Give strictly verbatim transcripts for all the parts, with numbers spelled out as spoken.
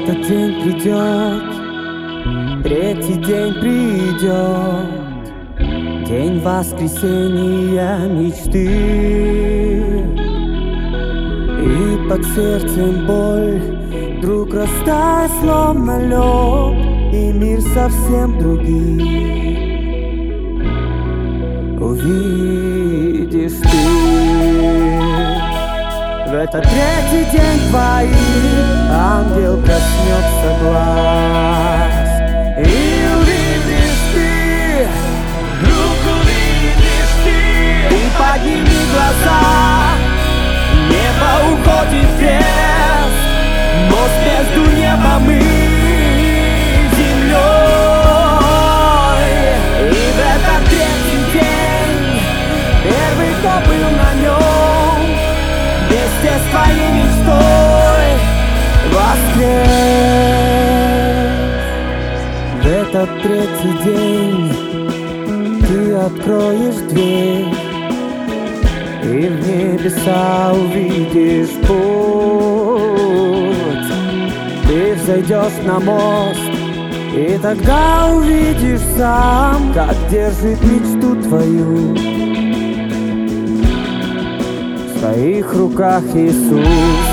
этот день придет, третий день придет, день воскресения мечты. И под сердцем боль вдруг растает, словно лед, и мир совсем другим увидишь ты. В этот третий день твоих ангел коснется глаз, и увидишь ты, вдруг увидишь ты. Ты подними глаза, небо уходит в крест, мост между небом и землей. И в этот третий день первый, кто был на нем, вместе с твоей мечтой воскрес. В этот третий день ты откроешь дверь, и в небеса увидишь путь. Ты взойдешь на мост, и тогда увидишь сам, как держит мечту твою в своих руках Иисус.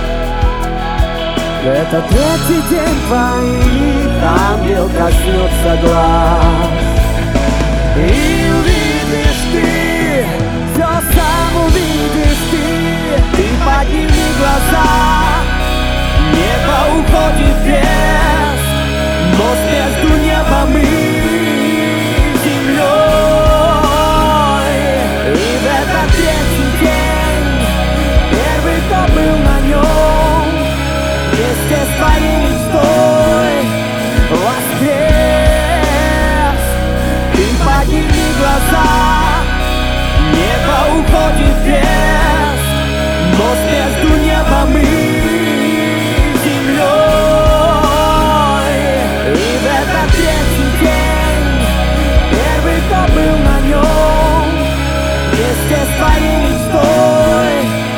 В этот третий день твоих ангел коснется глаз, и увидишь ты, все сам увидишь ты. Ты подними глаза, небо уходит в крест, мост между небом и землей. И в этот третий день первый, кто был на нем, вместе с твоей мечтой воскрес. Ты подними глаза, небо уходит в крест, мост между небом и землей. И в этот третий день первый, кто был на нем, вместе с твоей мечтой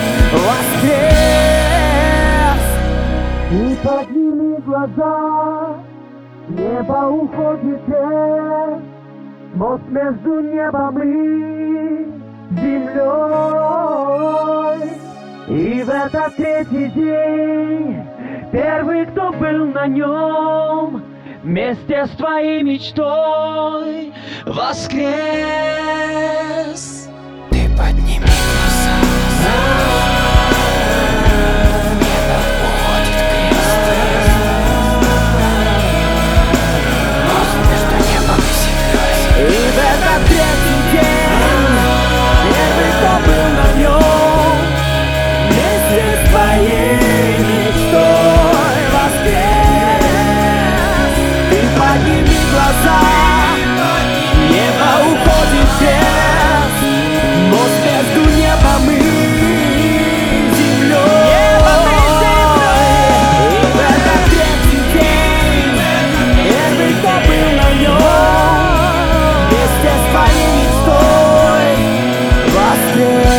воскрес. И подними глаза, небо уходит в крест, мост между небом и землей. И в этот третий день первый, кто был на нем, вместе с твоей мечтой воскрес. Ты подними глаза, небо уходит в крест, мост между небом и землей. И в этот третий день первый, кто был на нем, вместе с твоей мечтой воскрес. Ты подними глаза, небо уходит в крест, мост между небом и землей. И в этот третий день первый, кто был на нем, вместе с твоей мечтой воскрес.